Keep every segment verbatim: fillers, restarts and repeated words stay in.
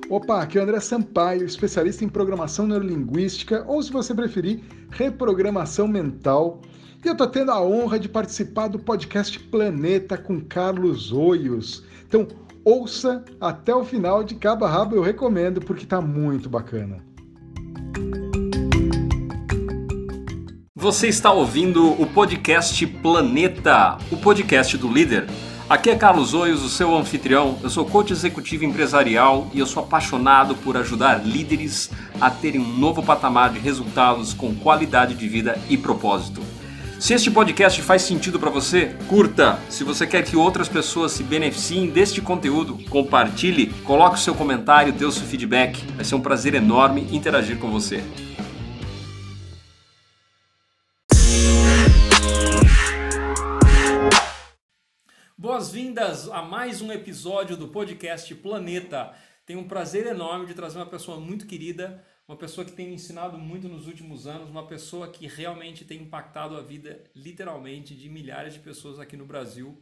Opa, aqui é o André Sampaio, especialista em programação neurolinguística, ou se você preferir, reprogramação mental. E eu tô tendo a honra de participar do podcast Planeta com Carlos Oios. Então, ouça até o final, de cabo a rabo, eu recomendo, porque tá muito bacana. Você está ouvindo o podcast Planeta, o podcast do líder. Aqui é Carlos Oios, o seu anfitrião. Eu sou coach executivo empresarial e eu sou apaixonado por ajudar líderes a terem um novo patamar de resultados com qualidade de vida e propósito. Se este podcast faz sentido para você, curta. Se você quer que outras pessoas se beneficiem deste conteúdo, compartilhe, coloque o seu comentário, dê o seu feedback. Vai ser um prazer enorme interagir com você. Boas-vindas a mais um episódio do podcast Planeta. Tenho um prazer enorme de trazer uma pessoa muito querida, uma pessoa que tem me ensinado muito nos últimos anos, uma pessoa que realmente tem impactado a vida, literalmente, de milhares de pessoas aqui no Brasil.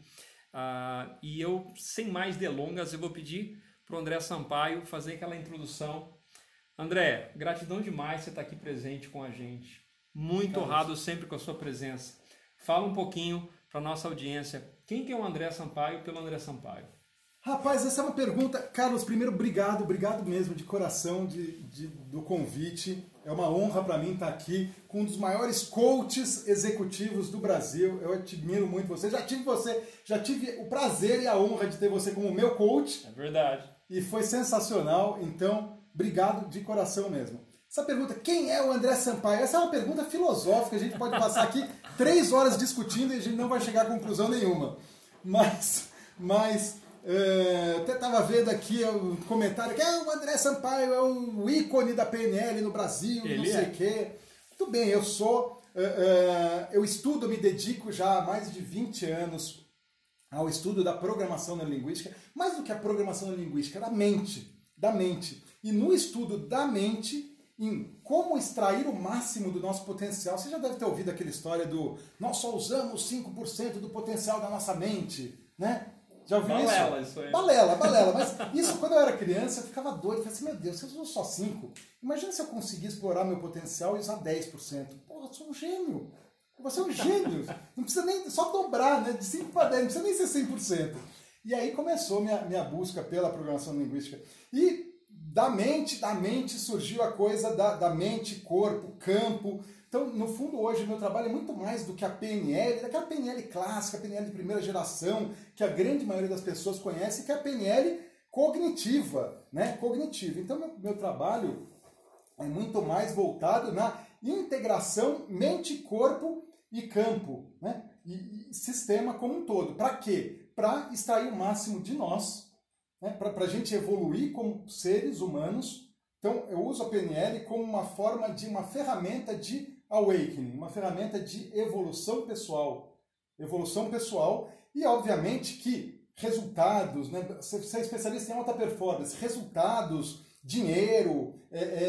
Uh, e eu, sem mais delongas, eu vou pedir para o André Sampaio fazer aquela introdução. André, gratidão demais você estar aqui presente com a gente. Muito Carlos. honrado sempre com a sua presença. Fala um pouquinho para a nossa audiência. Quem que é o André Sampaio pelo André Sampaio? Rapaz, essa é uma pergunta. Carlos, primeiro, obrigado, obrigado mesmo de coração de, de, do convite. É uma honra para mim estar aqui com um dos maiores coaches executivos do Brasil. Eu admiro muito você. Já tive você, já tive o prazer e a honra de ter você como meu coach. É verdade. E foi sensacional. Então, obrigado de coração mesmo. Essa pergunta, quem é o André Sampaio? Essa é uma pergunta filosófica, a gente pode passar aqui três horas discutindo e a gente não vai chegar a conclusão nenhuma. Mas, mas é, até estava vendo aqui um comentário que ah, o André Sampaio é um ícone da P N L no Brasil, Ele não sei o é. quê. Muito bem, eu sou, é, é, eu estudo, me dedico já há mais de vinte anos ao estudo da programação neurolinguística, mais do que a programação neurolinguística, da mente, da mente. E no estudo da mente, em como extrair o máximo do nosso potencial. Você já deve ter ouvido aquela história do nós só usamos cinco por cento do potencial da nossa mente, né? Já ouviu isso? Balela, isso aí. Balela, balela. Mas isso, quando eu era criança, eu ficava doido. Eu falei assim, meu Deus, se eu uso só cinco, imagina se eu conseguir explorar meu potencial e usar dez por cento. Porra, eu sou um gênio. Você é um gênio. Não precisa nem só dobrar, né? De cinco para dez, não precisa nem ser cem por cento. E aí começou minha, minha busca pela programação linguística. E Da mente, da mente surgiu a coisa da, da mente, corpo, campo. Então, no fundo, hoje, o meu trabalho é muito mais do que a P N L, daquela P N L clássica, a P N L de primeira geração, que a grande maioria das pessoas conhece, que é a P N L cognitiva, né? Cognitiva. Então, meu, meu trabalho é muito mais voltado na integração mente, corpo e campo, né? E, e sistema como um todo. Para quê? Para extrair o máximo de nós, né, para a gente evoluir como seres humanos. Então eu uso a P N L como uma forma de uma ferramenta de awakening, uma ferramenta de evolução pessoal. Evolução pessoal e obviamente que resultados, né, você é especialista em alta performance, resultados, dinheiro,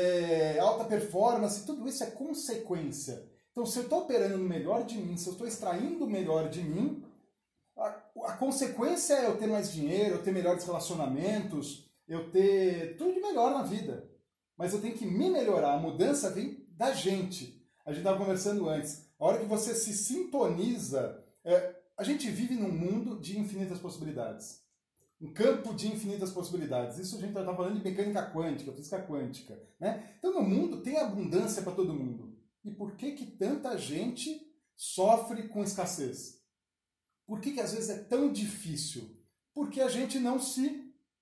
é, é, alta performance, tudo isso é consequência. Então se eu estou operando no melhor de mim, se eu estou extraindo o melhor de mim, A, a consequência é eu ter mais dinheiro, eu ter melhores relacionamentos, eu ter tudo de melhor na vida. Mas eu tenho que me melhorar. A mudança vem da gente. A gente estava conversando antes. A hora que você se sintoniza, é, a gente vive num mundo de infinitas possibilidades. Um campo de infinitas possibilidades. Isso a gente está falando de mecânica quântica, física quântica, né? Então no mundo tem abundância para todo mundo. E por que que tanta gente sofre com escassez? Por que que às vezes é tão difícil? Porque a gente não se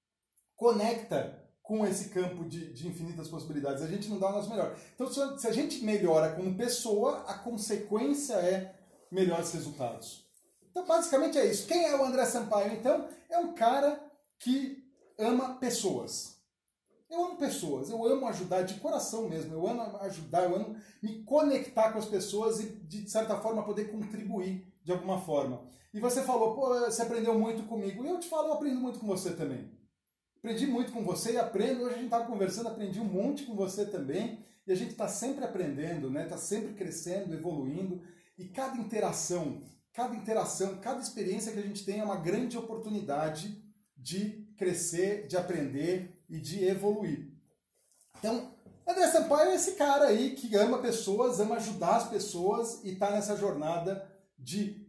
conecta com esse campo de, de infinitas possibilidades. A gente não dá o nosso melhor. Então, se a gente melhora como pessoa, a consequência é melhores resultados. Então, basicamente é isso. Quem é o André Sampaio? Então, é um cara que ama pessoas. Eu amo pessoas. Eu amo ajudar de coração mesmo. Eu amo ajudar, eu amo me conectar com as pessoas e, de certa forma, poder contribuir de alguma forma. E você falou, pô, você aprendeu muito comigo. E eu te falo, eu aprendo muito com você também. Aprendi muito com você e aprendo. Hoje a gente estava conversando, aprendi um monte com você também. E a gente está sempre aprendendo, né? Está sempre crescendo, evoluindo. E cada interação, cada interação, cada experiência que a gente tem é uma grande oportunidade de crescer, de aprender e de evoluir. Então, André Sampaio é esse cara aí que ama pessoas, ama ajudar as pessoas e está nessa jornada de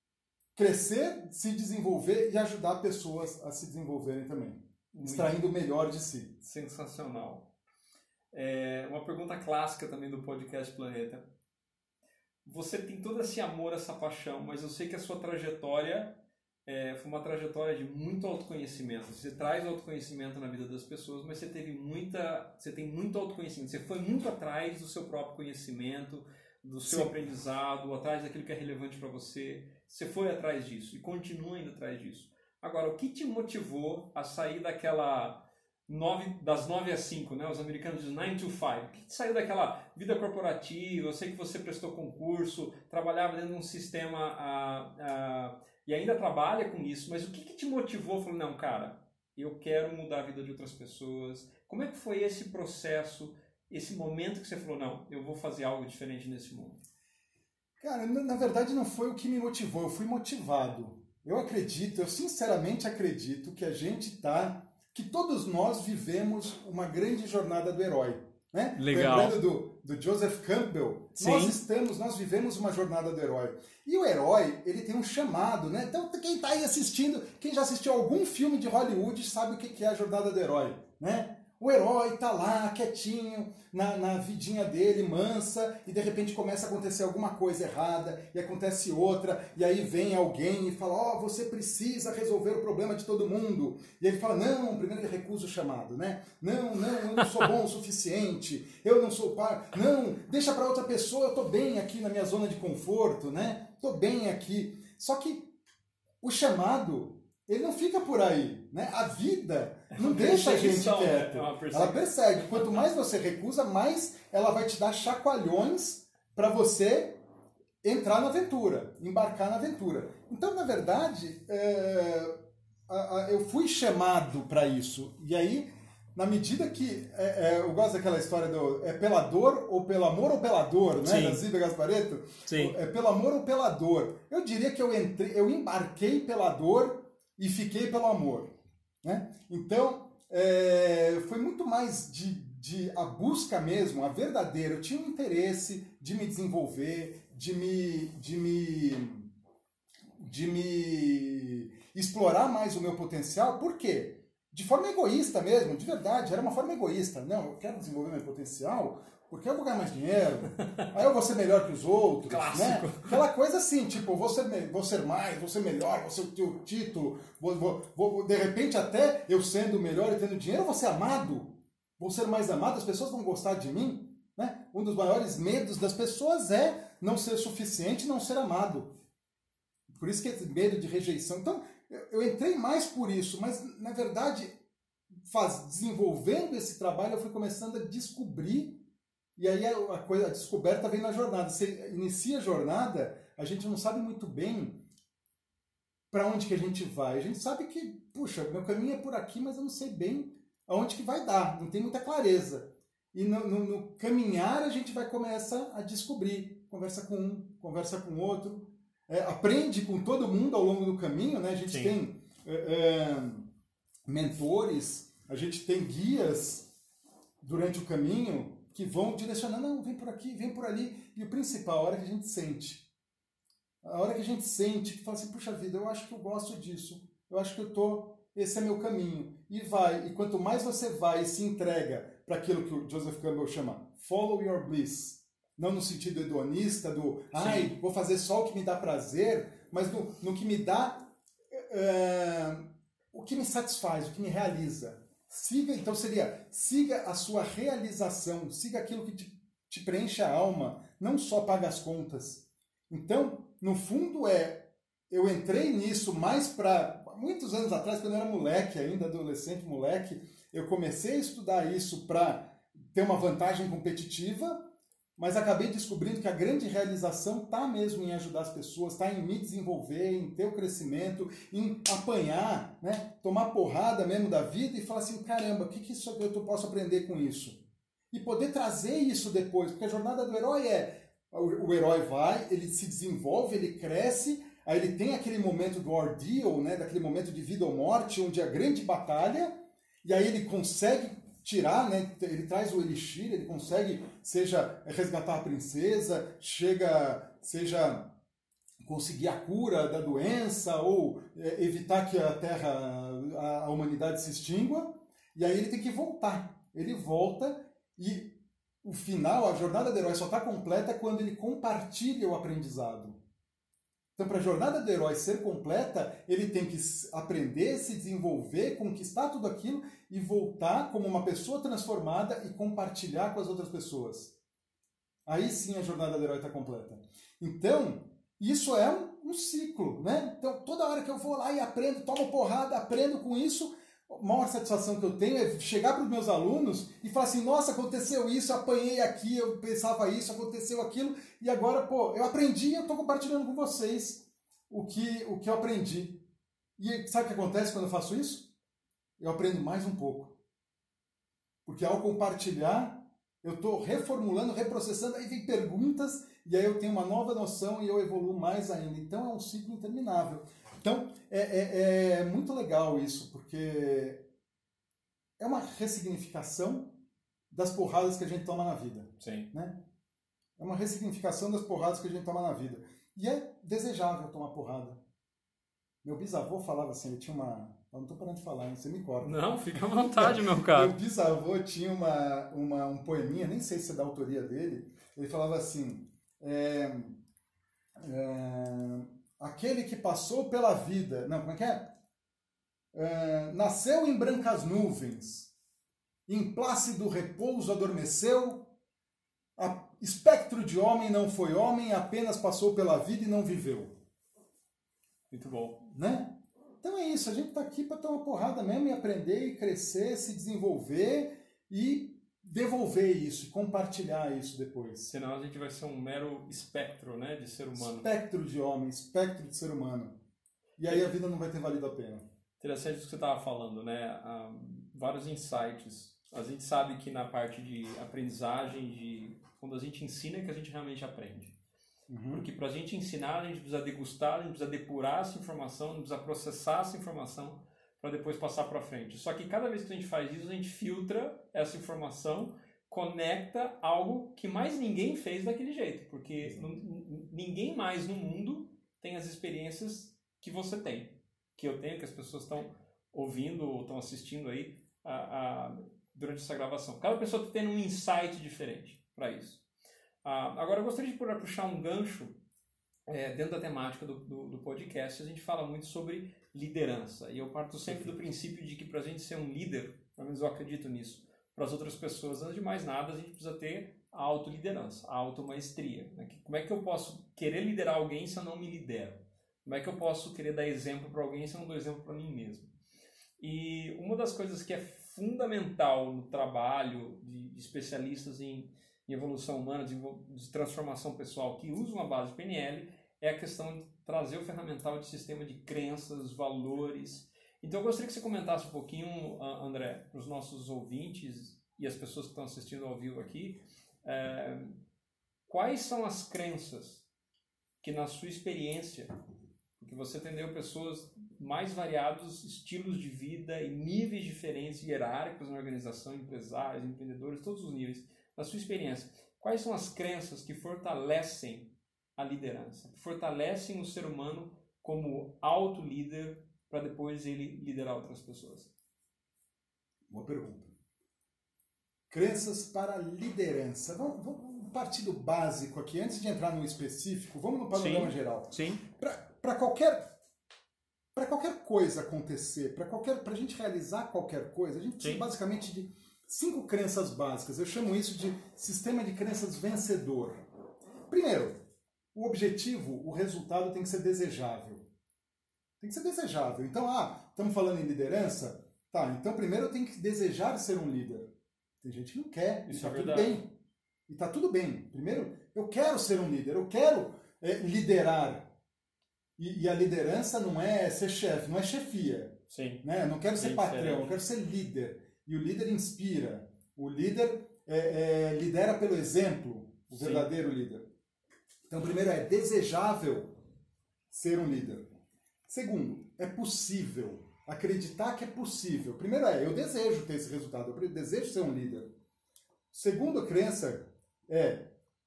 crescer, se desenvolver e ajudar pessoas a se desenvolverem também, extraindo o melhor de si. Sensacional. É uma pergunta clássica também do podcast Planeta. Você tem todo esse amor, essa paixão, mas eu sei que a sua trajetória é, foi uma trajetória de muito autoconhecimento. Você traz autoconhecimento na vida das pessoas, mas você teve muita, você tem muito autoconhecimento. Você foi muito atrás do seu próprio conhecimento, do seu Sim. aprendizado, atrás daquilo que é relevante para você. Você foi atrás disso e continua indo atrás disso. Agora, o que te motivou a sair daquela nove, das nove às cinco, né? Os americanos dizem nine to five. O que te saiu daquela vida corporativa? Eu sei que você prestou concurso, trabalhava dentro de um sistema a, a, e ainda trabalha com isso, mas o que, que te motivou? Falou, não, cara, eu quero mudar a vida de outras pessoas. Como é que foi esse processo, esse momento que você falou, não, eu vou fazer algo diferente nesse mundo? Cara, na verdade não foi o que me motivou, eu fui motivado. Eu acredito, eu sinceramente acredito que a gente tá, que todos nós vivemos uma grande jornada do herói. Né? Legal. Lembrando do, do Joseph Campbell, Sim. nós estamos, nós vivemos uma jornada do herói. E o herói, ele tem um chamado, né? Então quem está aí assistindo, quem já assistiu algum filme de Hollywood sabe o que é a jornada do herói, né? O herói tá lá, quietinho, na, na vidinha dele, mansa, e de repente começa a acontecer alguma coisa errada, e acontece outra, e aí vem alguém e fala, ó, oh, você precisa resolver o problema de todo mundo. E ele fala, não, primeiro ele recusa o chamado, né? Não, não, eu não sou bom o suficiente, eu não sou pai, não, deixa para outra pessoa, eu tô bem aqui na minha zona de conforto, né? Tô bem aqui. Só que o chamado, ele não fica por aí, né? A vida não deixa a gente quieto. Ela persegue. Quanto mais você recusa, mais ela vai te dar chacoalhões para você entrar na aventura, embarcar na aventura. Então, na verdade, é, a, a, eu fui chamado para isso. E aí, na medida que... É, é, eu gosto daquela história do... É pela dor ou pelo amor ou pela dor, né? Sim. Da Zíbia Gasparetto. Sim. É pelo amor ou pela dor. Eu diria que eu, entrei, eu embarquei pela dor e fiquei pelo amor. Né? Então, é, foi muito mais de, de a busca mesmo, a verdadeira. Eu tinha um interesse de me desenvolver, de me, de me, de me explorar mais o meu potencial. Por quê? De forma egoísta mesmo, de verdade, era uma forma egoísta. Não, eu quero desenvolver meu potencial porque eu vou ganhar mais dinheiro, aí eu vou ser melhor que os outros, Clássico. Né? Aquela coisa assim, tipo, vou ser, vou ser mais, vou ser melhor, vou ter o título, vou, vou, vou, de repente até eu sendo melhor e tendo dinheiro, eu vou ser amado, vou ser mais amado, as pessoas vão gostar de mim. Né? Um dos maiores medos das pessoas é não ser suficiente, não ser amado. Por isso que é medo de rejeição. Então, eu, eu entrei mais por isso, mas na verdade, faz, desenvolvendo esse trabalho, eu fui começando a descobrir. E aí a, coisa, a descoberta vem na jornada. Você inicia a jornada, a gente não sabe muito bem para onde que a gente vai. A gente sabe que, puxa, meu caminho é por aqui, mas eu não sei bem aonde que vai dar. Não tem muita clareza. E no, no, no caminhar a gente vai começar a descobrir. Conversa com um, conversa com outro. É, aprende com todo mundo ao longo do caminho. Né? A gente Sim. tem é, é, mentores, a gente tem guias durante o caminho que vão direcionando, não, vem por aqui, vem por ali. E o principal, a hora que a gente sente. A hora que a gente sente, que fala assim, puxa vida, eu acho que eu gosto disso. Eu acho que eu tô, esse é meu caminho. E vai. E quanto mais você vai e se entrega para aquilo que o Joseph Campbell chama follow your bliss. Não no sentido hedonista do, ai, Sim. vou fazer só o que me dá prazer, mas no, no que me dá, uh, o que me satisfaz, o que me realiza. Siga, então seria, siga a sua realização, siga aquilo que te, te preenche a alma, não só paga as contas. Então, no fundo é, eu entrei nisso mais para, muitos anos atrás, quando eu era moleque ainda, adolescente, moleque, eu comecei a estudar isso para ter uma vantagem competitiva, mas acabei descobrindo que a grande realização está mesmo em ajudar as pessoas, está em me desenvolver, em ter o crescimento, em apanhar, né? Tomar porrada mesmo da vida e falar assim, caramba, o que, que isso eu posso aprender com isso? E poder trazer isso depois, porque a jornada do herói é, o, o herói vai, ele se desenvolve, ele cresce, aí ele tem aquele momento do ordeal, né? Daquele momento de vida ou morte, onde é a grande batalha, e aí ele consegue tirar, né? Ele traz o elixir, ele consegue, seja resgatar a princesa, chega, seja conseguir a cura da doença ou é, evitar que a Terra, a, a humanidade se extingua, e aí ele tem que voltar. Ele volta e o final, a jornada do herói só está completa quando ele compartilha o aprendizado. Então, para a jornada do herói ser completa, ele tem que aprender, se desenvolver, conquistar tudo aquilo e voltar como uma pessoa transformada e compartilhar com as outras pessoas. Aí sim a jornada do herói está completa. Então, isso é um, um ciclo, né? Então, toda hora que eu vou lá e aprendo, tomo porrada, aprendo com isso, a maior satisfação que eu tenho é chegar para os meus alunos e falar assim, nossa, aconteceu isso, apanhei aqui, eu pensava isso, aconteceu aquilo, e agora, pô, eu aprendi e eu estou compartilhando com vocês o que, o que eu aprendi. E sabe o que acontece quando eu faço isso? Eu aprendo mais um pouco. Porque ao compartilhar, eu estou reformulando, reprocessando, aí vem perguntas, e aí eu tenho uma nova noção e eu evoluo mais ainda. Então é um ciclo interminável. Então é, é, é muito legal isso, porque é uma ressignificação das porradas que a gente toma na vida. Sim. Né? É uma ressignificação das porradas que a gente toma na vida. E é desejável tomar porrada. Meu bisavô falava assim, ele tinha uma... Eu não estou parando de falar, hein? Você me corta. Não, fica à vontade, meu caro. Meu bisavô tinha uma, uma, um poeminha, nem sei se é da autoria dele, ele falava assim, é, é, aquele que passou pela vida... Não, como é que é? é? Nasceu em brancas nuvens, em plácido repouso adormeceu, a, espectro de homem não foi homem, apenas passou pela vida e não viveu. Muito bom. Né? Então é isso, a gente está aqui para tomar porrada mesmo e aprender e crescer, se desenvolver e devolver isso, compartilhar isso depois. Senão a gente vai ser um mero espectro, né, de ser humano. Espectro de homem, espectro de ser humano. E aí a vida não vai ter valido a pena. Interessante o que você estava falando, né? Um, vários insights. A gente sabe que na parte de aprendizagem, de quando a gente ensina é que a gente realmente aprende. Uhum. Porque para a gente ensinar, a gente precisa degustar, a gente precisa depurar essa informação, a gente precisa processar essa informação para depois passar para frente. Só que cada vez que a gente faz isso, a gente filtra essa informação, conecta algo que mais ninguém fez daquele jeito. Porque uhum. ninguém mais no mundo tem as experiências que você tem, que eu tenho, que as pessoas estão ouvindo ou estão assistindo aí a, a, durante essa gravação. Cada pessoa está tendo um insight diferente para isso. Ah, agora eu gostaria de puxar um gancho é, dentro da temática do, do, do podcast. A gente fala muito sobre liderança e eu parto sempre do princípio de que para a gente ser um líder, pelo menos eu acredito nisso, para as outras pessoas, antes de mais nada, a gente precisa ter a autoliderança, a automaestria. Né? Como é que eu posso querer liderar alguém se eu não me lidero? Como é que eu posso querer dar exemplo para alguém se eu não dou exemplo para mim mesmo? E uma das coisas que é fundamental no trabalho de, de especialistas em de evolução humana, de, de transformação pessoal que usam a base P N L é a questão de trazer o ferramental de sistema de crenças, valores. Então eu gostaria que você comentasse um pouquinho, André, para os nossos ouvintes e as pessoas que estão assistindo ao vivo aqui, é, quais são as crenças que na sua experiência, porque você atendeu pessoas mais variados estilos de vida e níveis diferentes hierárquicos na organização, empresários, empreendedores, todos os níveis. Na sua experiência, quais são as crenças que fortalecem a liderança, que fortalecem o ser humano como auto-líder para depois ele liderar outras pessoas? Boa pergunta. Crenças para liderança. Vamos, vamos partir do básico aqui, antes de entrar no específico, vamos no panorama Sim. geral. Sim. Para qualquer, para qualquer coisa acontecer, para qualquer, para a gente realizar qualquer coisa, a gente precisa Sim. basicamente de cinco crenças básicas. Eu chamo isso de sistema de crenças vencedor. Primeiro, o objetivo, o resultado tem que ser desejável. Tem que ser desejável. Então, ah, estamos falando em liderança? Tá, então primeiro eu tenho que desejar ser um líder. Tem gente que não quer, Isso e tá é tudo verdade. bem. E tá tudo bem. Primeiro, eu quero ser um líder, eu quero é, liderar. E, e a liderança não é ser chefe, não é chefia. Sim. Né? Eu não quero ser Bem patrão, diferente. eu quero ser líder. E o líder inspira. O líder é, é, lidera pelo exemplo, o Sim. verdadeiro líder. Então, primeiro, é desejável ser um líder. Segundo, é possível. acreditar que é possível. Primeiro é, eu desejo ter esse resultado, eu desejo ser um líder. Segunda crença é,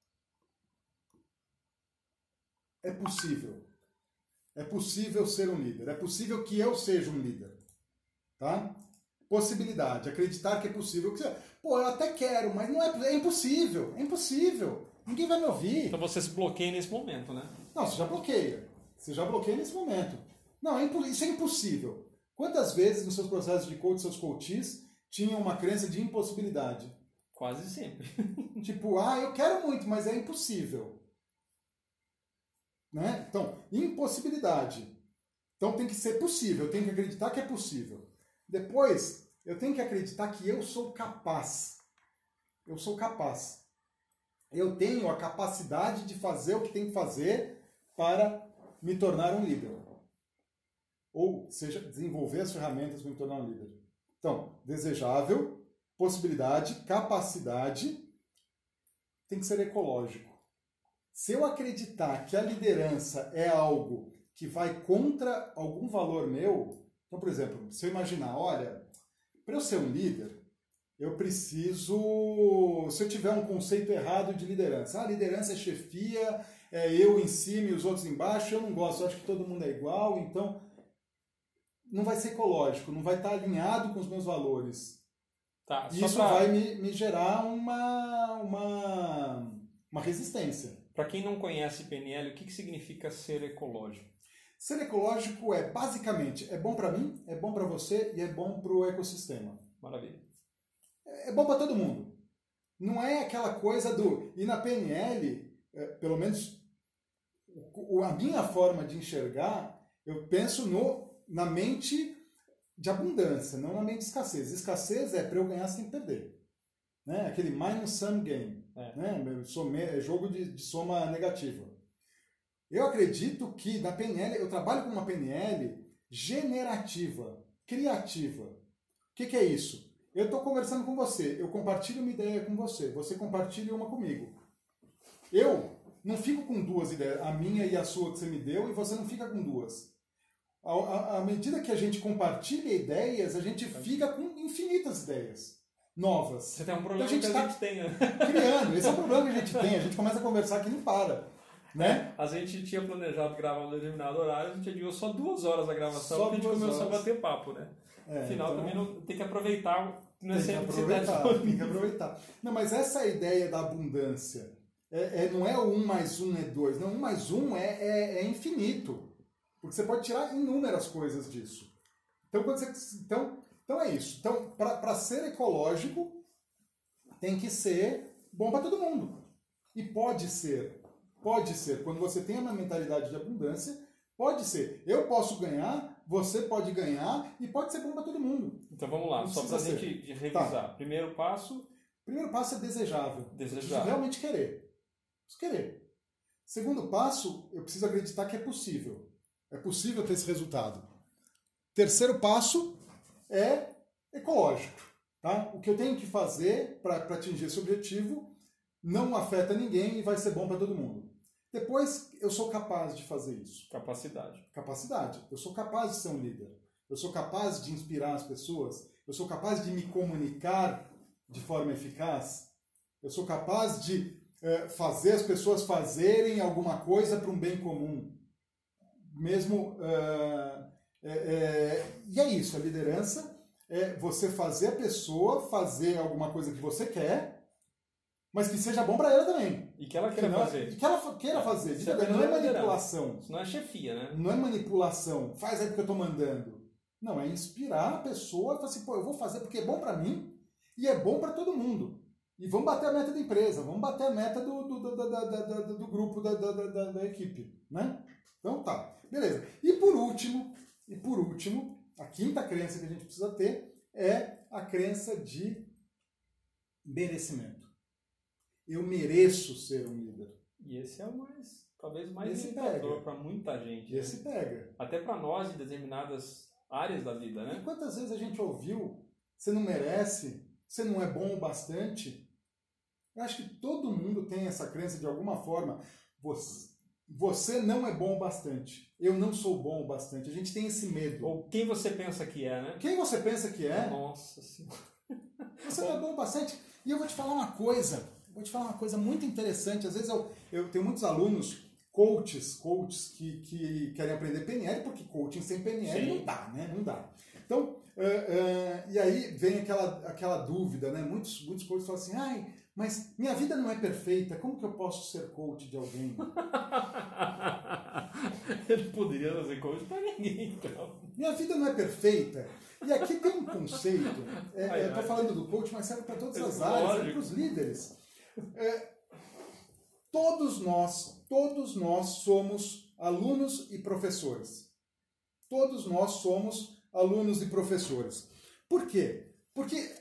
é possível. É possível ser um líder. É possível que eu seja um líder. Tá? Possibilidade, acreditar que é possível. Pô, eu até quero, mas não é, é impossível. É impossível. Ninguém vai me ouvir. Então você se bloqueia nesse momento, né? Não, você já bloqueia. Você já bloqueia nesse momento. Não, é impo- isso é impossível. Quantas vezes nos seus processos de coach, seus coaches, tinham uma crença de impossibilidade? Quase sempre. Tipo, ah, eu quero muito, mas é impossível. Né? Então, impossibilidade. Então tem que ser possível, eu tenho que acreditar que é possível. Depois, eu tenho que acreditar que eu sou capaz. Eu sou capaz. Eu tenho a capacidade de fazer o que tenho que fazer para me tornar um líder. Ou seja, desenvolver as ferramentas para me tornar um líder. Então, desejável, possibilidade, capacidade, tem que ser ecológico. Se eu acreditar que a liderança é algo que vai contra algum valor meu, então, por exemplo, se eu imaginar, olha, para eu ser um líder, eu preciso, se eu tiver um conceito errado de liderança, ah, liderança é chefia, é eu em cima e os outros embaixo, eu não gosto, eu acho que todo mundo é igual, então não vai ser ecológico, não vai estar alinhado com os meus valores. Tá, e isso pra... vai me, me gerar uma, uma, uma resistência. Para quem não conhece P N L, o que, que significa ser ecológico? Ser ecológico é, basicamente, é bom para mim, é bom para você e é bom para o ecossistema. Maravilha. É, é bom para todo mundo. Não é aquela coisa do... E na P N L, é, pelo menos o, a minha forma de enxergar, eu penso no, na mente de abundância, não na mente de escassez. Escassez é para eu ganhar sem perder. Né? Aquele minus sum game. É, né? Some, é jogo de, de soma negativa. Eu acredito que na P N L, eu trabalho com uma P N L generativa, criativa. O que, que é isso? Eu estou conversando com você, eu compartilho uma ideia com você, você compartilha uma comigo. Eu não fico com duas ideias, a minha e a sua que você me deu, e você não fica com duas. À medida que a gente compartilha ideias, a gente fica com infinitas ideias novas. Você tem um problema então, a gente que a tá gente tem, né? Criando. Esse é o problema que a gente tem. A gente começa a conversar que não para. Né? A gente tinha planejado gravar um determinado horário, a gente adiou só duas horas a gravação, só porque a gente começou horas. a bater papo, né? É, Afinal, então, também não, tem que aproveitar. Não é tem que sempre aproveitar, tem que aproveitar. Não, mas essa ideia da abundância é, é, não é o um mais um é dois. Não, um mais um é, é, é infinito. Porque você pode tirar inúmeras coisas disso. Então, quando você, então, então é isso. Então, para ser ecológico, tem que ser bom para todo mundo. E pode ser. Pode ser. Quando você tem uma mentalidade de abundância, pode ser. Eu posso ganhar, você pode ganhar e pode ser bom para todo mundo. Então vamos lá, Não só para a precisa gente revisar. Tá. Primeiro passo... Primeiro passo é desejável. Desejável. Eu preciso realmente querer. Preciso querer. Segundo passo, eu preciso acreditar que é possível. É possível ter esse resultado. Terceiro passo é ecológico. Tá? O que eu tenho que fazer para atingir esse objetivo não afeta ninguém e vai ser bom para todo mundo. Depois, eu sou capaz de fazer isso. Capacidade. Capacidade. Eu sou capaz de ser um líder. Eu sou capaz de inspirar as pessoas. Eu sou capaz de me comunicar de forma eficaz. Eu sou capaz de é, fazer as pessoas fazerem alguma coisa para um bem comum. Mesmo... É, é, é, e é isso, a liderança é você fazer a pessoa fazer alguma coisa que você quer, mas que seja bom para ela também. E que ela queira não, fazer. E que ela queira é, fazer. Isso não, não é manipulação. Isso não é chefia, né? Não é manipulação. Faz aí porque eu estou mandando. Não, é inspirar a pessoa e falar assim, pô, eu vou fazer porque é bom para mim e é bom para todo mundo. E vamos bater a meta da empresa, vamos bater a meta do, do, do, do, do, do, do grupo, da, da, da, da equipe. Né? Então tá, beleza. E por último, e por último, a quinta crença que a gente precisa ter é a crença de merecimento. Eu mereço ser um líder. E esse é o mais, talvez o mais Esse limitador para muita gente. Esse né? pega. Até para nós em determinadas áreas da vida, né? E quantas vezes a gente ouviu, você não merece, você não é bom o bastante? Eu acho que todo mundo tem essa crença de alguma forma. Você, você não é bom o bastante. Eu não sou bom o bastante. A gente tem esse medo. Ou quem você pensa que é, né? Quem você pensa que é? Nossa Senhora. Você não é bom o bastante. E eu vou te falar uma coisa. Vou te falar uma coisa muito interessante. Às vezes eu, eu tenho muitos alunos, coaches, coaches que, que querem aprender P N L, porque coaching sem P N L Sim. não dá, né? Não dá. Então, uh, uh, e aí vem aquela, aquela dúvida, né? Muitos, muitos coaches falam assim, ai, mas minha vida não é perfeita, como que eu posso ser coach de alguém? Ele poderia fazer coach para ninguém, então. Minha vida não é perfeita. E aqui tem um conceito, é, ai, eu estou falando do coach, mas serve para todas as é áreas, serve para os líderes. É, todos nós, todos nós somos alunos e professores. Todos nós somos alunos e professores. Por quê? Porque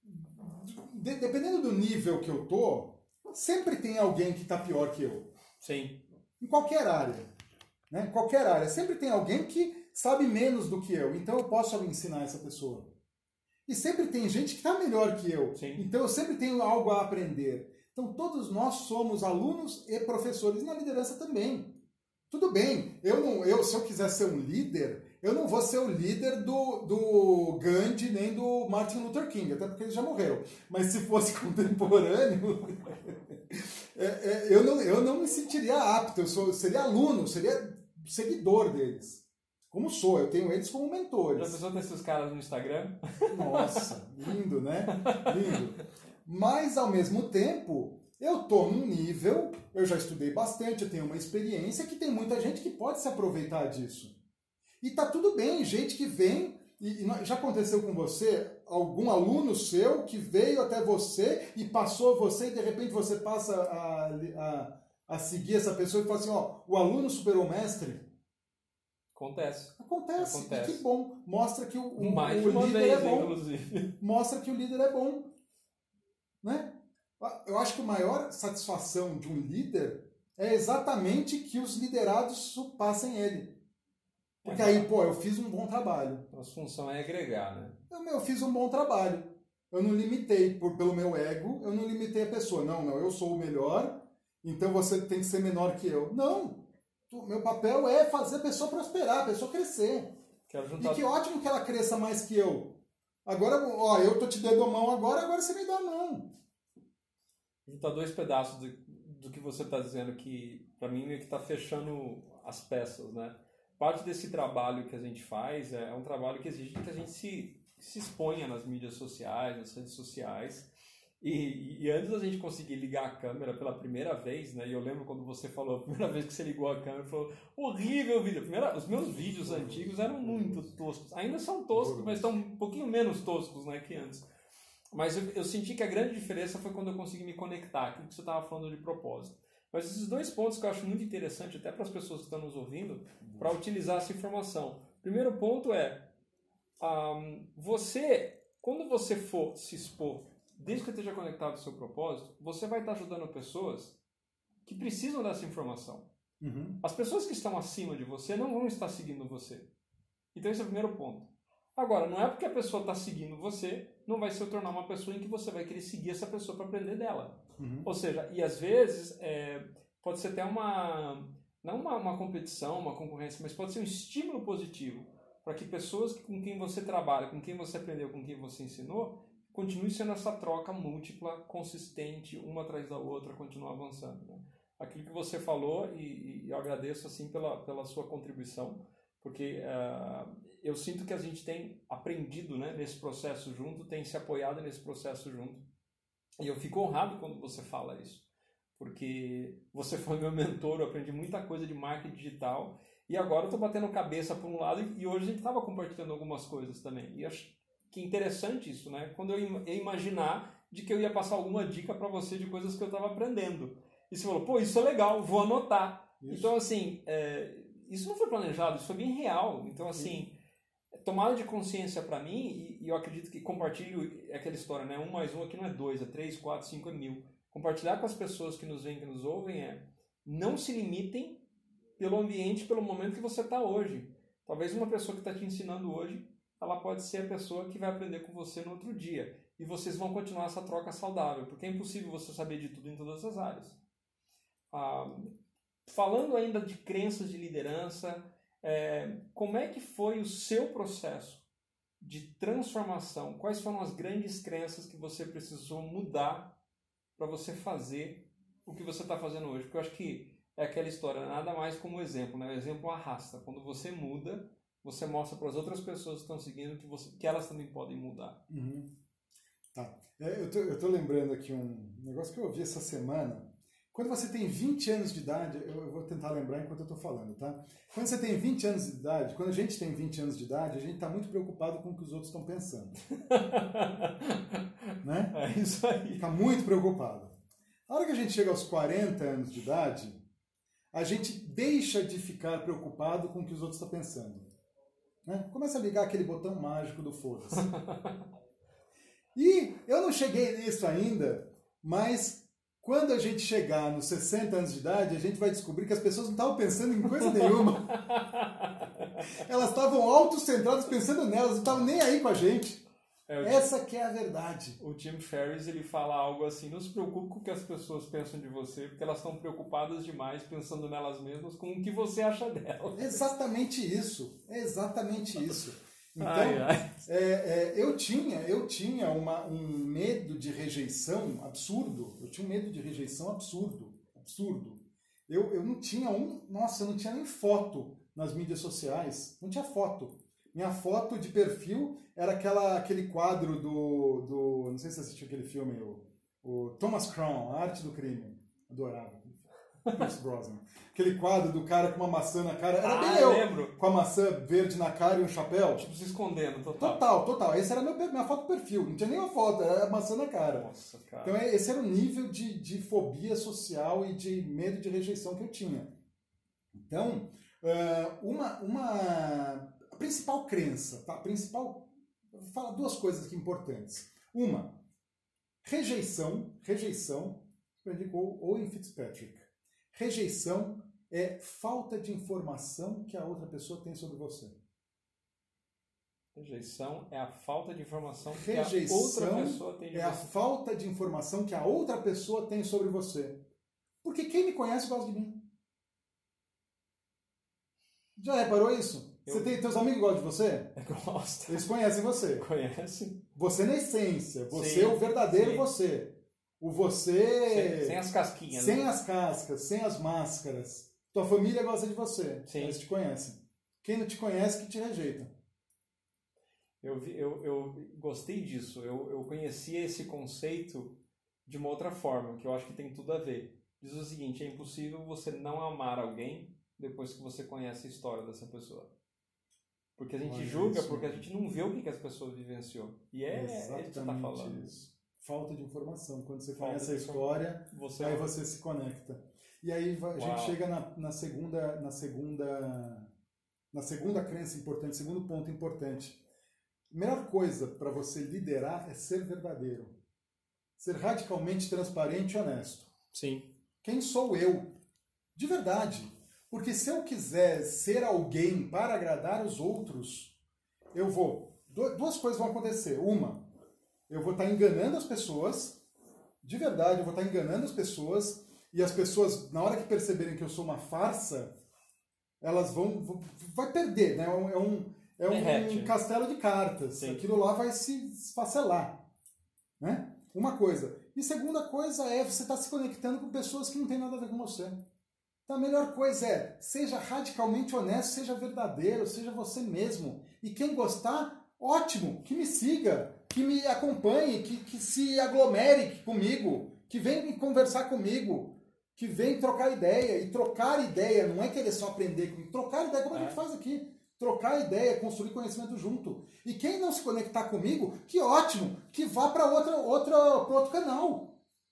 de, dependendo do nível que eu tô, sempre tem alguém que está pior que eu. Sim. Em qualquer área. Né? Em qualquer área. Sempre tem alguém que sabe menos do que eu. Então eu posso ensinar essa pessoa. E sempre tem gente que está melhor que eu. Sim. Então eu sempre tenho algo a aprender. Então todos nós somos alunos e professores. Na liderança também. Tudo bem. Eu não, eu, se eu quiser ser um líder, eu não vou ser o líder do, do Gandhi nem do Martin Luther King, até porque eles já morreram. Mas se fosse contemporâneo, é, é, eu, não, eu não me sentiria apto. Eu sou, seria aluno, seria seguidor deles. Como sou, eu tenho eles como mentores. Já pensou ter esses caras no Instagram? Nossa, lindo, né? Lindo. Mas, ao mesmo tempo, eu estou num nível, eu já estudei bastante, eu tenho uma experiência que tem muita gente que pode se aproveitar disso. E tá tudo bem, gente que vem, e, e já aconteceu com você, algum aluno seu que veio até você e passou você e de repente você passa a, a, a seguir essa pessoa e fala assim, ó, o aluno superou o mestre? Acontece. Acontece. Acontece. E que bom. Mostra que o, o, Mais o uma líder vez, é bom. Inclusive. Mostra que o líder é bom. Né? Eu acho que a maior satisfação de um líder é exatamente que os liderados passem ele. Porque aí, pô, eu fiz um bom trabalho. Nossa função é agregar, né? Eu, eu fiz um bom trabalho. Eu não limitei por, pelo meu ego, eu não limitei a pessoa. Não, não, eu sou o melhor, então você tem que ser menor que eu. Não. O meu papel é fazer a pessoa prosperar, a pessoa crescer. Quero juntar... E que ótimo que ela cresça mais que eu. Agora, ó, eu tô te dando a mão agora, agora você me dá a mão. Juntar dois pedaços do, do que você está dizendo que, para mim, meio que está fechando as peças, né? Parte desse trabalho que a gente faz é um trabalho que exige que a gente se, se exponha nas mídias sociais, nas redes sociais. E, e antes da gente conseguir ligar a câmera pela primeira vez, né? E eu lembro quando você falou a primeira vez que você ligou a câmera, falou, horrível o vídeo. Primeira, os meus vídeos antigos eram muito toscos. Ainda são toscos, mas estão um pouquinho menos toscos, né, que antes. Mas eu, eu senti que a grande diferença foi quando eu consegui me conectar, aquilo que você estava falando de propósito. Mas esses dois pontos que eu acho muito interessante, até para as pessoas que estão nos ouvindo, para utilizar essa informação. Primeiro ponto é, um, você, quando você for se expor, desde que esteja conectado ao seu propósito, você vai estar ajudando pessoas que precisam dessa informação. Uhum. As pessoas que estão acima de você não vão estar seguindo você. Então esse é o primeiro ponto. Agora, não é porque a pessoa está seguindo você, não vai se tornar uma pessoa em que você vai querer seguir essa pessoa para aprender dela. Uhum. Ou seja, e às vezes é, pode ser até uma, não uma, uma competição, uma concorrência, mas pode ser um estímulo positivo para que pessoas com quem você trabalha, com quem você aprendeu, com quem você ensinou, continue sendo essa troca múltipla, consistente, uma atrás da outra, continua avançando. Né? Aquilo que você falou, e, e eu agradeço assim pela, pela sua contribuição, porque uh, eu sinto que a gente tem aprendido, né, nesse processo junto, tem se apoiado nesse processo junto. E eu fico honrado quando você fala isso, porque você foi meu mentor, eu aprendi muita coisa de marketing digital, e agora eu estou batendo cabeça por um lado, e hoje a gente estava compartilhando algumas coisas também. E acho que interessante isso, né? Quando eu ia imaginar de que eu ia passar alguma dica para você de coisas que eu estava aprendendo. E você falou, pô, isso é legal, vou anotar. Isso. Então, assim, é, isso não foi planejado, isso foi bem real. Então, assim, Sim. tomada de consciência para mim, e, e eu acredito que compartilho aquela história, né? Um mais um aqui não é dois, é três, quatro, cinco, é mil. Compartilhar com as pessoas que nos veem, que nos ouvem, é não se limitem pelo ambiente, pelo momento que você está hoje. Talvez uma pessoa que está te ensinando hoje, ela pode ser a pessoa que vai aprender com você no outro dia. E vocês vão continuar essa troca saudável, porque é impossível você saber de tudo em todas as áreas. Ah, falando ainda de crenças de liderança, é, como é que foi o seu processo de transformação? Quais foram as grandes crenças que você precisou mudar para você fazer o que você está fazendo hoje? Porque eu acho que é aquela história, nada mais como exemplo, né? O exemplo arrasta. Quando você muda, você mostra para as outras pessoas que estão seguindo que, você, que elas também podem mudar. Uhum. Tá. É, eu, tô, eu tô lembrando aqui um negócio que eu ouvi essa semana. Quando você tem vinte anos de idade, eu, eu vou tentar lembrar enquanto eu tô falando, tá? Quando você tem vinte anos de idade, quando a gente tem vinte anos de idade, a gente tá muito preocupado com o que os outros estão pensando. Né? É isso aí. Tá muito preocupado. A hora que a gente chega aos quarenta anos de idade, a gente deixa de ficar preocupado com o que os outros estão pensando. Né? Começa a ligar aquele botão mágico do foda-se. E eu não cheguei nisso ainda, mas quando a gente chegar nos sessenta anos de idade, a gente vai descobrir que as pessoas não estavam pensando em coisa nenhuma. Elas estavam autocentradas pensando nelas, não estavam nem aí com a gente. É, Essa que é a verdade. O Tim Ferriss, ele fala algo assim: não se preocupe com o que as pessoas pensam de você, porque elas estão preocupadas demais pensando nelas mesmas com o que você acha delas. Exatamente isso. É exatamente isso. Então, ai, ai. É, é, eu tinha, eu tinha uma, um medo de rejeição absurdo. Eu tinha um medo de rejeição absurdo. Absurdo. Eu, eu não tinha um... Nossa, eu não tinha nem foto nas mídias sociais. Não tinha foto. Minha foto de perfil era aquela, aquele quadro do, do... Não sei se você assistiu aquele filme, o, o Thomas Crown, A Arte do Crime. Adorava. Pierce Brosnan. Aquele quadro do cara com uma maçã na cara. Era ah, bem eu, lembro. Com a maçã verde na cara e um chapéu. Tipo, se escondendo, total. Total, total. Essa era a minha, minha foto perfil. Não tinha nenhuma foto, era a maçã na cara. Nossa, cara. Então esse era o nível de, de fobia social e de medo de rejeição que eu tinha. Então, uma... uma a principal crença, tá? A principal... Vou falar duas coisas aqui importantes. Uma, rejeição, rejeição, aprendi com o Owen Fitzpatrick. Rejeição é falta de informação que a outra pessoa tem sobre você. Rejeição é a falta de informação que Rejeição a outra pessoa tem de é você. a falta de informação que a outra pessoa tem sobre você. Porque quem me conhece gosta de mim. Já reparou isso? Eu... Você tem teus amigos gostam de você? Gosto. Eles conhecem você. Conhecem. Você na essência. Você sim, é o verdadeiro sim. você. O você... Sem, sem as casquinhas. Sem né? as cascas, sem as máscaras. Tua família gosta de você. Sim. Eles te conhecem. Quem não te conhece, que te rejeita. Eu, vi, eu, eu gostei disso. Eu, eu conhecia esse conceito de uma outra forma, que eu acho que tem tudo a ver. Diz o seguinte: é impossível você não amar alguém depois que você conhece a história dessa pessoa. Porque a gente Olha julga, isso. porque a gente não vê o que as pessoas vivenciou. E é exatamente isso que você está falando. Isso. Falta de informação. Quando você Falta conhece a história, você aí é... você se conecta. E aí a Uau. gente chega na, na segunda, na segunda, na segunda crença importante, segundo ponto importante. A melhor coisa para você liderar é ser verdadeiro. Ser radicalmente transparente e honesto. Sim. Quem sou eu? De verdade. Porque se eu quiser ser alguém para agradar os outros, eu vou... Duas coisas vão acontecer. Uma, eu vou estar enganando as pessoas. De verdade, eu vou estar enganando as pessoas. E as pessoas, na hora que perceberem que eu sou uma farsa, elas vão... Vai perder, né? É um, é um, é um castelo de cartas. Sim. Aquilo lá vai se esfacelar. Né? Uma coisa. E segunda coisa é você estar se conectando com pessoas que não têm nada a ver com você. Então a melhor coisa é, seja radicalmente honesto, seja verdadeiro, seja você mesmo. E quem gostar, ótimo, que me siga, que me acompanhe, que, que se aglomere comigo, que venha conversar comigo, que venha trocar ideia. E trocar ideia não é querer só aprender comigo, trocar ideia como é. a gente faz aqui. Trocar ideia, construir conhecimento junto. E quem não se conectar comigo, que ótimo, que vá para outra, outra, outro canal.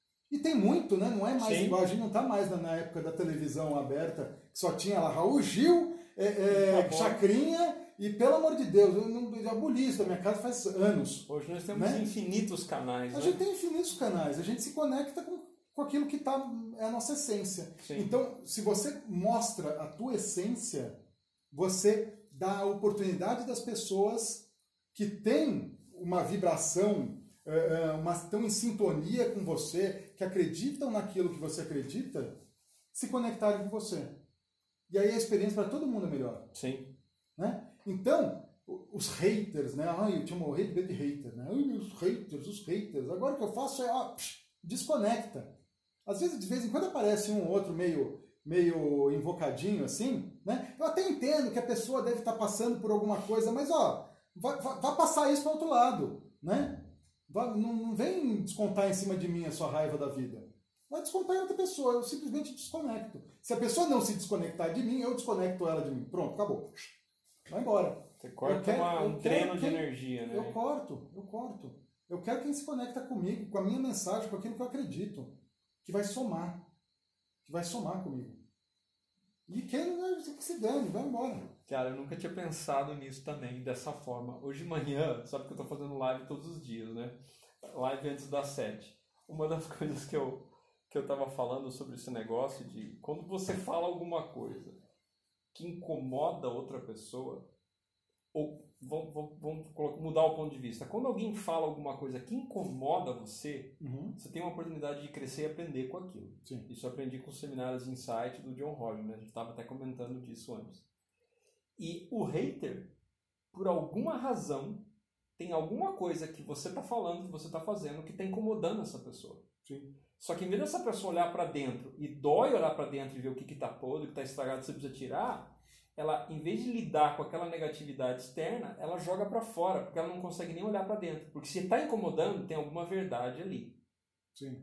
E tem muito, né? Não é mais Sim. igual. A gente não está mais na, na época da televisão aberta, que só tinha lá Raul Gil, é, é, Chacrinha, e pelo amor de Deus, eu, não, eu aboli isso da minha casa faz anos. Hoje nós temos né? infinitos canais. A né? gente tem infinitos canais, a gente se conecta com, com aquilo que tá, é a nossa essência. Sim. Então, se você mostra a tua essência, você dá a oportunidade das pessoas que têm uma vibração, uma, estão em sintonia com você, que acreditam naquilo que você acredita, se conectarem com você. E aí a experiência para todo mundo é melhor. Sim. Né? Então, os haters, né? Ai, eu tinha morrido de hater, né? Ai, os haters, os haters. Agora o que eu faço é, ó, psh, desconecta. Às vezes, de vez em quando aparece um ou outro meio, meio invocadinho, assim, né? Eu até entendo que a pessoa deve estar passando por alguma coisa, mas, ó, vai, vai, vai passar isso para outro lado, né? Vai, não, não vem descontar em cima de mim a sua raiva da vida. Vai descontar em outra pessoa, eu simplesmente desconecto. Se a pessoa não se desconectar de mim, eu desconecto ela de mim. Pronto, acabou. Vai embora. Você corta quero, uma, um treino de quem, energia, né? Eu corto, eu corto. Eu quero quem se conecta comigo, com a minha mensagem, com aquilo que eu acredito. Que vai somar. Que vai somar comigo. E quem não que se dane, vai embora. Cara, eu nunca tinha pensado nisso também, dessa forma. Hoje de manhã, sabe que eu tô fazendo live todos os dias, né? Live antes das sete. Uma das coisas que eu, que eu tava falando sobre esse negócio de quando você fala alguma coisa que incomoda outra pessoa, ou vamos, vamos, vamos mudar o ponto de vista. Quando alguém fala alguma coisa que incomoda você, uhum. você tem uma oportunidade de crescer e aprender com aquilo. Sim. Isso eu aprendi com os seminários Insight do John Roger, né? A gente estava até comentando disso antes. E o hater, por alguma razão, tem alguma coisa que você está falando, que você está fazendo, que está incomodando essa pessoa. Sim. Só que em vez dessa pessoa olhar para dentro e dói olhar para dentro e ver o que está podre, o que está estragado, você precisa tirar, ela, em vez de lidar com aquela negatividade externa, ela joga para fora, porque ela não consegue nem olhar para dentro. Porque se está incomodando, tem alguma verdade ali. Sim.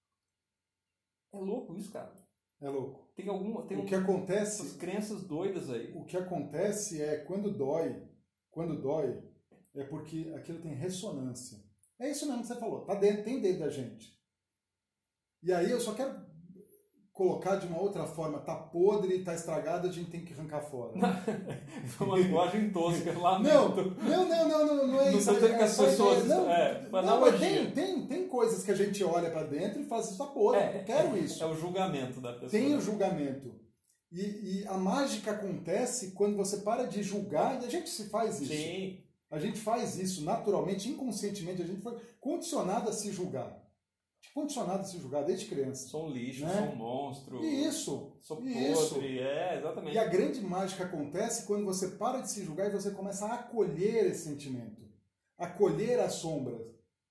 É louco isso, cara. É louco. Tem alguma, tem o um, que acontece, essas crenças doidas aí. O que acontece é, quando dói, quando dói, é porque aquilo tem ressonância. É isso mesmo que você falou. Tá dentro, tem dentro da gente. E aí eu só quero colocar de uma outra forma, tá podre, tá estragado, a gente tem que arrancar fora. Foi uma linguagem tosca, lá não, não, não, não, não, não é não isso. Não que as pessoas... Não, é, não mas tem, tem, tem coisas que a gente olha para dentro e faz isso, tá podre, é, eu quero é, isso. É o julgamento da pessoa. Tem o julgamento. E, e a mágica acontece quando você para de julgar, e a gente se faz isso. Sim. A gente faz isso naturalmente, inconscientemente, a gente foi condicionado a se julgar. Condicionado a se julgar desde criança. Sou um lixo, né? sou um monstro. Isso. Sou isso. podre, é, exatamente. E a grande mágica acontece quando você para de se julgar e você começa a acolher esse sentimento. Acolher as sombras.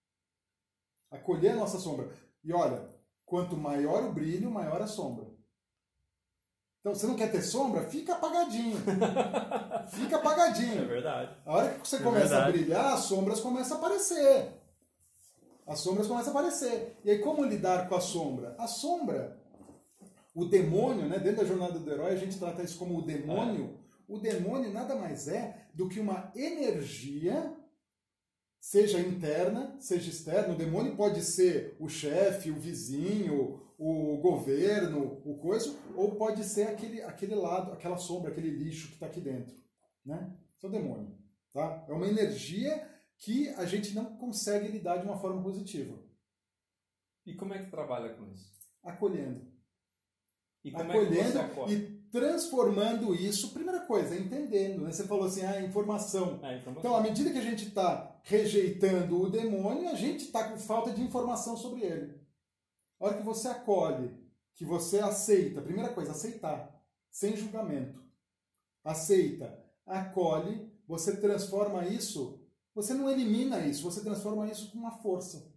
Acolher a nossa sombra. E olha, quanto maior o brilho, maior a sombra. Então, você não quer ter sombra? Fica apagadinho. Fica apagadinho. É verdade. A hora que você é começa verdade. a brilhar, as sombras começam a aparecer. As sombras começam a aparecer. E aí, como lidar com a sombra? A sombra, o demônio, né? Dentro da jornada do herói, a gente trata isso como o demônio. É. O demônio nada mais é do que uma energia, seja interna, seja externa. O demônio pode ser o chefe, o vizinho, o governo, o coisa, ou pode ser aquele, aquele lado, aquela sombra, aquele lixo que está aqui dentro. Né? Isso é o demônio. Tá? É uma energia que a gente não consegue lidar de uma forma positiva. E como é que trabalha com isso? Acolhendo. E como Acolhendo é que você acolhe? E transformando isso, primeira coisa, entendendo. Né? Você falou assim, ah, informação. É, informação. Então, à medida que a gente está rejeitando o demônio, a gente está com falta de informação sobre ele. A hora que você acolhe, que você aceita, primeira coisa, aceitar, sem julgamento. Aceita, acolhe, você transforma isso. Você não elimina isso, você transforma isso com uma força.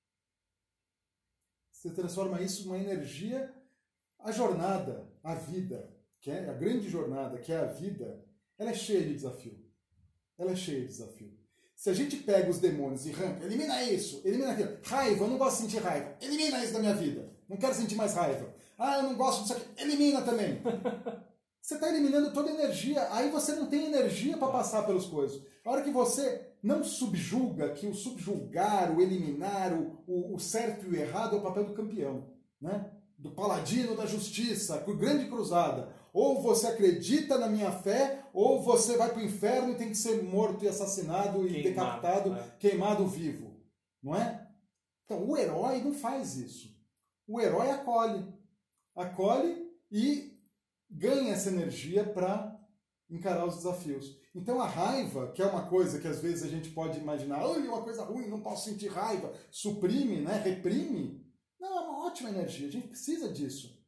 Você transforma isso numa energia. A jornada, a vida, que é a grande jornada, que é a vida, ela é cheia de desafio. Ela é cheia de desafio. Se a gente pega os demônios e arranca, elimina isso, elimina aquilo. Raiva, eu não gosto de sentir raiva. Elimina isso da minha vida. Não quero sentir mais raiva. Ah, eu não gosto disso aqui. Elimina também. Você está eliminando toda a energia. Aí você não tem energia para passar pelas coisas. A hora que você não subjuga, que o subjugar, o eliminar, o, o, o certo e o errado é o papel do campeão, né? Do paladino da justiça, com grande cruzada. Ou você acredita na minha fé, ou você vai para o inferno e tem que ser morto e assassinado e queimado, decapitado, é. queimado vivo. Não é? Então, o herói não faz isso. O herói acolhe. Acolhe e ganha essa energia para encarar os desafios. Então, a raiva, que é uma coisa que às vezes a gente pode imaginar, oh, é uma coisa ruim, não posso sentir raiva, suprime, né? Reprime. Não, é uma ótima energia, a gente precisa disso.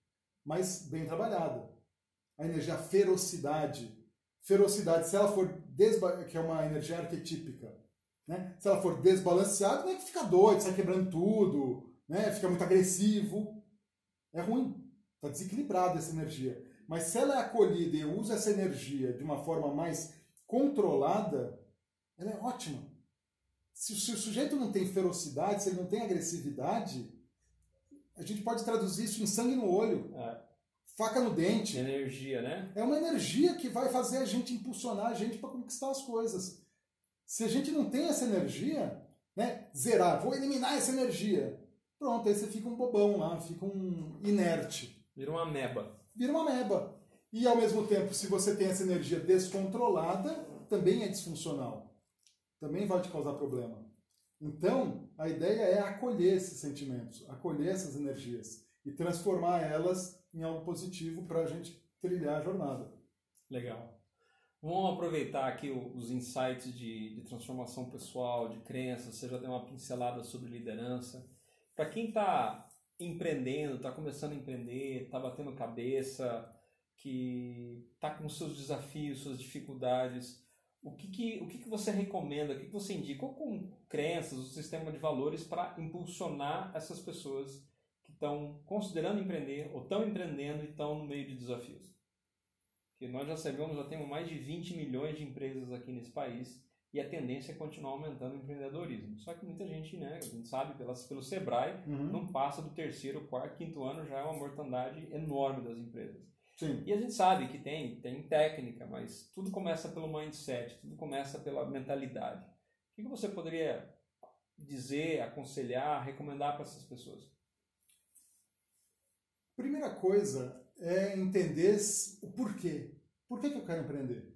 mas bem trabalhada. A energia ferocidade. Ferocidade, se ela for desba... que é uma energia arquetípica, né? Se ela for desbalanceada, não é que fica doido, sai quebrando tudo, né? Fica muito agressivo. É ruim. Está desequilibrada essa energia. Mas se ela é acolhida e usa essa energia de uma forma mais controlada, ela é ótima. Se, se o sujeito não tem ferocidade, se ele não tem agressividade, a gente pode traduzir isso em sangue no olho, É. faca no dente. Energia, né? É uma energia que vai fazer a gente impulsionar a gente para conquistar as coisas. Se a gente não tem essa energia, né, zerar, vou eliminar essa energia. Pronto, aí você fica um bobão lá, fica um inerte. Vira uma ameba. Vira uma ameba. E, ao mesmo tempo, se você tem essa energia descontrolada, também é disfuncional. Também vai te causar problema. Então, a ideia é acolher esses sentimentos, acolher essas energias e transformar elas em algo positivo para a gente trilhar a jornada. Legal. Vamos aproveitar aqui os insights de, de transformação pessoal, de crenças. Você já deu uma pincelada sobre liderança. Para quem está empreendendo, está começando a empreender, está batendo cabeça, que está com seus desafios, suas dificuldades, o que, que, o que, que você recomenda, o que, que você indica, ou com crenças, o sistema de valores para impulsionar essas pessoas que estão considerando empreender ou estão empreendendo e estão no meio de desafios? Porque nós já sabemos, já temos mais de vinte milhões de empresas aqui nesse país e a tendência é continuar aumentando o empreendedorismo. Só que muita gente, né, a gente sabe pelas, pelo Sebrae, Uhum. não passa do terceiro, quarto, quinto ano, já é uma mortandade enorme das empresas. Sim. E a gente sabe que tem, tem técnica, mas tudo começa pelo mindset, tudo começa pela mentalidade. O que você poderia dizer, aconselhar, recomendar para essas pessoas? Primeira coisa é entender o porquê. Por que, que eu quero empreender?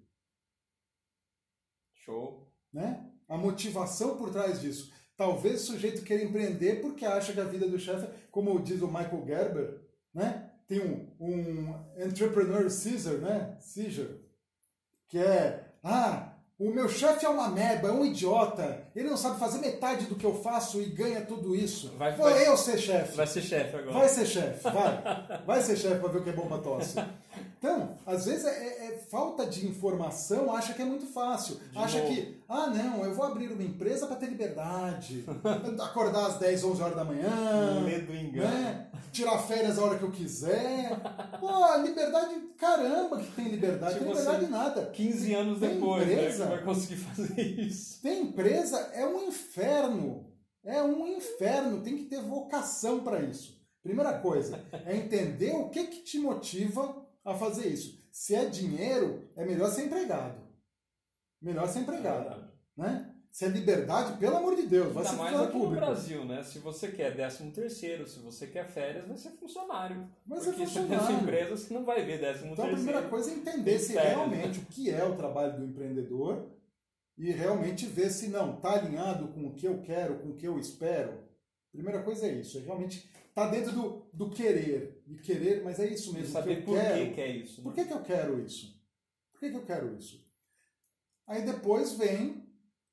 Show. Né? A motivação por trás disso. Talvez o sujeito queira empreender porque acha que a vida do chefe, como diz o Michael Gerber, né? Tem um, um entrepreneur Caesar, né? Caesar, que é, ah, o meu chefe é uma ameba, é um idiota, ele não sabe fazer metade do que eu faço e ganha tudo isso. Vai, Vou vai, eu ser chefe. Vai ser chefe agora. Vai ser chefe, vai. Vai ser chefe para ver o que é bom para tosse. Então, às vezes é, é falta de informação, acha que é muito fácil. De acha novo. que, ah não, eu vou abrir uma empresa para ter liberdade. Acordar às dez, onze horas da manhã. Medo do engano. Né? Tirar férias a hora que eu quiser. Pô, liberdade, caramba que tem liberdade. Tipo Tem liberdade assim, nada. quinze anos Tem depois, empresa, né, que vai conseguir fazer isso. Tem empresa, é um inferno. É um inferno. Tem que ter vocação para isso. Primeira coisa, é entender o que, que te motiva a fazer isso. Se é dinheiro, é melhor ser empregado. Melhor ser empregado. É né? Se é liberdade, pelo amor de Deus, vai Ainda ser mais funcionário aqui no público. Brasil, né? Se você quer décimo terceiro, se você quer férias, vai ser funcionário. Vai ser Porque funcionário. se tem sua empresa, você não vai ver décimo Então a terceiro. primeira coisa é entender se Férias, realmente o que é o trabalho do empreendedor e realmente ver se não está alinhado com o que eu quero, com o que eu espero. Primeira coisa é isso, é realmente está dentro do, do querer, de querer, mas é isso E mesmo saber que eu por quero. que que é isso. Né? Por que, que eu quero isso? Por que, que eu quero isso? Aí depois vem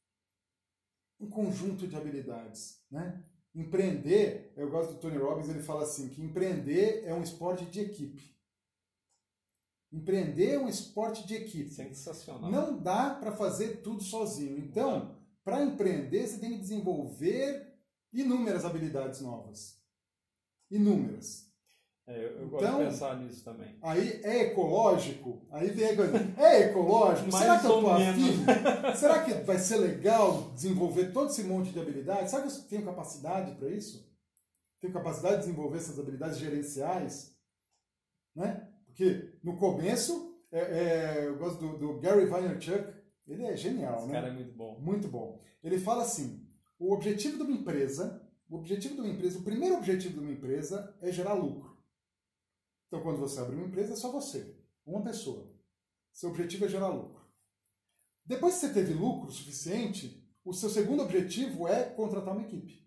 um conjunto de habilidades, né? Empreender, eu gosto do Tony Robbins, ele fala assim, que empreender é um esporte de equipe. Empreender é um esporte de equipe. Sensacional. Não dá para fazer tudo sozinho. Então, para empreender, você tem que desenvolver inúmeras habilidades novas. Inúmeras. É, eu eu gosto Então, de pensar nisso também. Aí é ecológico? Aí vem a coisa, é ecológico? Mais Será que eu ou tô menos. afim? Será que vai ser legal desenvolver todo esse monte de habilidades? Será que eu tenho capacidade para isso? Tenho capacidade de desenvolver essas habilidades gerenciais? Né? Porque no começo, é, é, eu gosto do, do Gary Vaynerchuk, ele é genial, Esse né? cara é muito bom. Muito bom. Ele fala assim, o objetivo de uma empresa, o objetivo de uma empresa, o primeiro objetivo de uma empresa é gerar lucro. Então, quando você abre uma empresa, é só você, uma pessoa. Seu objetivo é gerar lucro. Depois que você teve lucro suficiente, o seu segundo objetivo é contratar uma equipe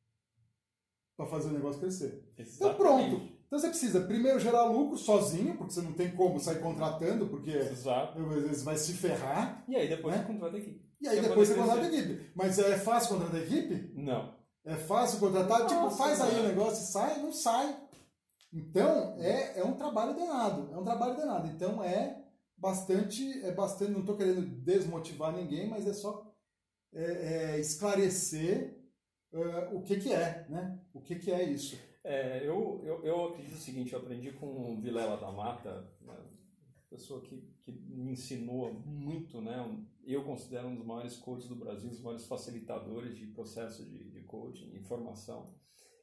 para fazer o negócio crescer. Então, Exatamente. pronto. Então, você precisa primeiro gerar lucro sozinho, porque você não tem como sair contratando, porque Exato. às vezes vai se ferrar. E aí depois Né? você contrata a equipe. E aí Pra depois você poder contrata a crescer. equipe. Mas é fácil contratar a equipe? Não. É fácil contratar? Tipo, Nossa, faz aí mano. o negócio e sai? Não sai. Então, é, é um trabalho danado, é um trabalho danado. Então, é bastante, é bastante, não estou querendo desmotivar ninguém, mas é só é, é, esclarecer uh, o que que é, né? O que que é isso. É, eu, eu, eu acredito o seguinte, eu aprendi com o Vilela da Mata, né, pessoa que, que me ensinou muito, né? Eu considero um dos maiores coaches do Brasil, um dos maiores facilitadores de processo de, de coaching e formação.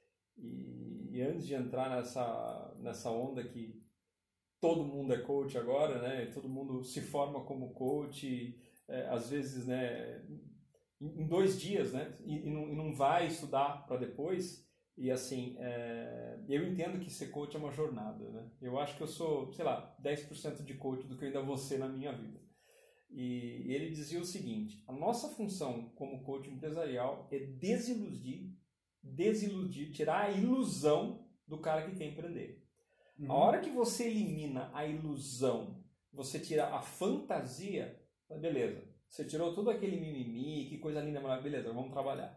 E, e antes de entrar nessa, nessa onda que todo mundo é coach agora, né? Todo mundo se forma como coach, é, às vezes, né? Em, em dois dias, né? E, e, não, e não vai estudar para depois. E assim, é, eu entendo que ser coach é uma jornada, né? Eu acho que eu sou, sei lá, dez por cento de coach do que eu ainda vou ser na minha vida. E, e ele dizia o seguinte, a nossa função como coach empresarial é desiludir, desiludir, tirar a ilusão do cara que quer empreender. Uhum. A hora que você elimina a ilusão, você tira a fantasia, beleza, você tirou todo aquele mimimi, que coisa linda, maravilhosa, beleza, vamos trabalhar.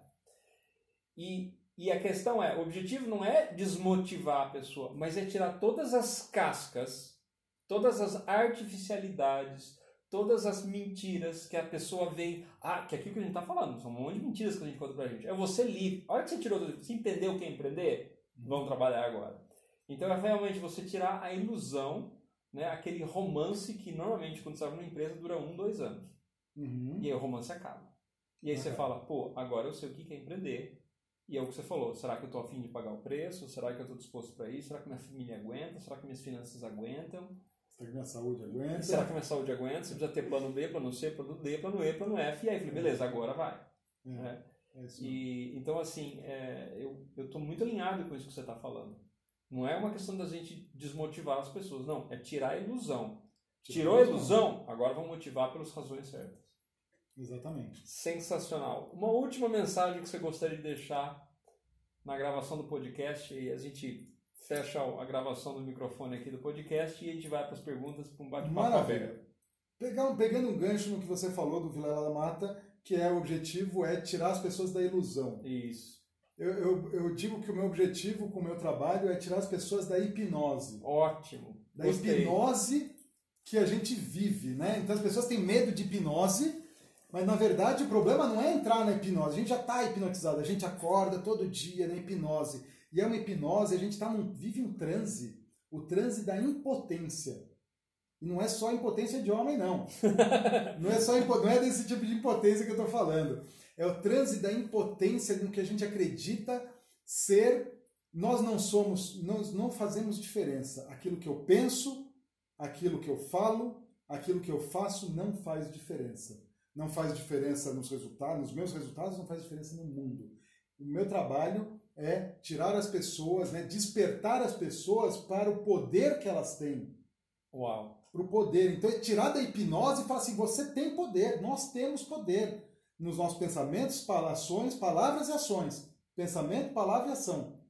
E E a questão é, o objetivo não é desmotivar a pessoa, mas é tirar todas as cascas, todas as artificialidades, todas as mentiras que a pessoa vem... Ah, que é aquilo que a gente está falando, são um monte de mentiras que a gente conta pra gente. É você livre. A hora que você tirou, você entendeu o que é empreender? Vamos trabalhar agora. Então é realmente você tirar a ilusão, né, aquele romance que normalmente quando você abre uma empresa dura um, dois anos. Uhum. E aí o romance acaba. E aí uhum. você fala, pô, agora eu sei o que é empreender. E é o que você falou, será que eu estou a fim de pagar o preço? Será que eu estou disposto para isso? Será que minha família aguenta? Será que minhas finanças aguentam? Será que minha saúde aguenta? Será que minha saúde aguenta? Você precisa ter plano B, plano C, plano D, plano E, plano F. E aí eu falei, beleza, agora vai. É, né? é isso. E, então, assim, é, eu estou muito alinhado com isso que você está falando. Não é uma questão da gente desmotivar as pessoas, não. É tirar a ilusão. Tirou a ilusão, agora vamos motivar pelas razões certas. Exatamente. Sensacional. Uma última mensagem que você gostaria de deixar na gravação do podcast, e a gente fecha a gravação do microfone aqui do podcast e a gente vai para as perguntas para um bate-papo aberto. Pegando, pegando um gancho no que você falou do Vilela da Mata, que é o objetivo é tirar as pessoas da ilusão. Isso. Eu, eu, eu digo que o meu objetivo com o meu trabalho é tirar as pessoas da hipnose. Ótimo. Da Gostei. hipnose que a gente vive, né? Então as pessoas têm medo de hipnose, mas na verdade o problema não é entrar na hipnose. A gente já está hipnotizado, a gente acorda todo dia na hipnose. E é uma hipnose, a gente tá num, vive um transe, o transe da impotência. E não é só impotência de homem, não. Não é, só, não é desse tipo de impotência que eu estou falando. É o transe da impotência no que a gente acredita ser. Nós não somos, nós não fazemos diferença. Aquilo que eu penso, aquilo que eu falo, aquilo que eu faço não faz diferença. Não faz diferença nos resultados, nos meus resultados não faz diferença no mundo. O meu trabalho é tirar as pessoas, né, despertar as pessoas para o poder que elas têm. Uau! Para o poder. Então, é tirar da hipnose e falar assim, você tem poder, nós temos poder nos nossos pensamentos, ações, palavras e ações. Pensamento, palavra e ação.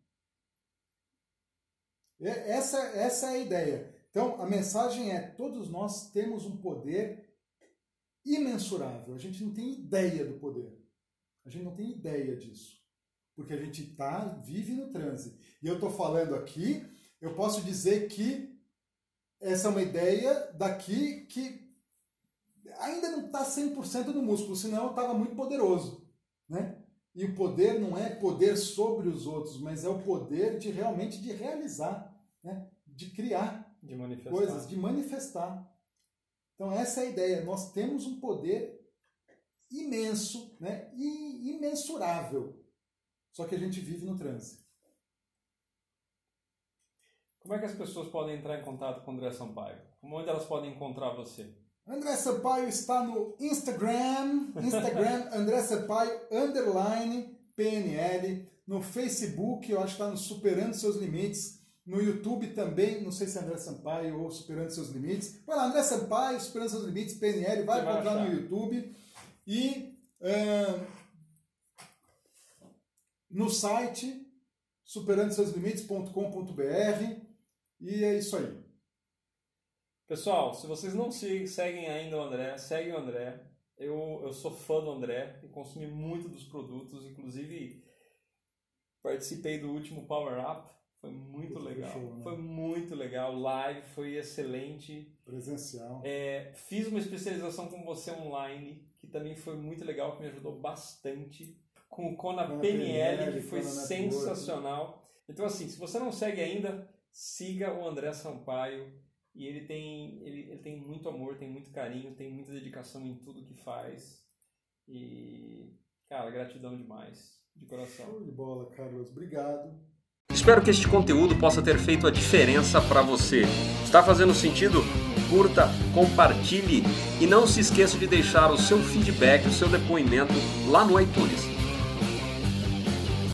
Essa, essa é a ideia. Então, a mensagem é, todos nós temos um poder imensurável. A gente não tem ideia do poder. A gente não tem ideia disso. Porque a gente tá, vive no transe. E eu estou falando aqui, eu posso dizer que essa é uma ideia daqui que ainda não está cem por cento no músculo, senão eu estava muito poderoso. Né? E o poder não é poder sobre os outros, mas é o poder de realmente de realizar, né? De criar de manifestar. coisas, de manifestar. Então essa é a ideia. Nós temos um poder imenso, né? E imensurável. Só que a gente vive no transe. Como é que as pessoas podem entrar em contato com o André Sampaio? Onde elas podem encontrar você? André Sampaio está no Instagram, Instagram André Sampaio underline P N L, no Facebook, eu acho que está no Superando Seus Limites, no YouTube também, não sei se é André Sampaio ou Superando Seus Limites. Vai lá, André Sampaio, Superando Seus Limites, P N L, vai encontrar no YouTube. E uh, no site superando seus limites ponto com ponto b r. E é isso aí. Pessoal, se vocês não seguem ainda o André, segue o André. Eu, eu sou fã do André e consumi muito dos produtos, inclusive participei do último Power Up. Foi muito Puta, legal. foi show, né? Foi muito legal. Live foi excelente. Presencial. É, fiz uma especialização com você online, que também foi muito legal, que me ajudou bastante. Com o Kona Kona P N L, P N L, que foi Kona sensacional. Então, assim, se você não segue ainda, siga o André Sampaio. E ele tem, ele, ele tem muito amor, tem muito carinho, tem muita dedicação em tudo que faz. E, cara, gratidão demais, de coração. Show de bola, Carlos. Obrigado. Espero que este conteúdo possa ter feito a diferença para você. Está fazendo sentido? Curta, compartilhe e não se esqueça de deixar o seu feedback, o seu depoimento lá no iTunes.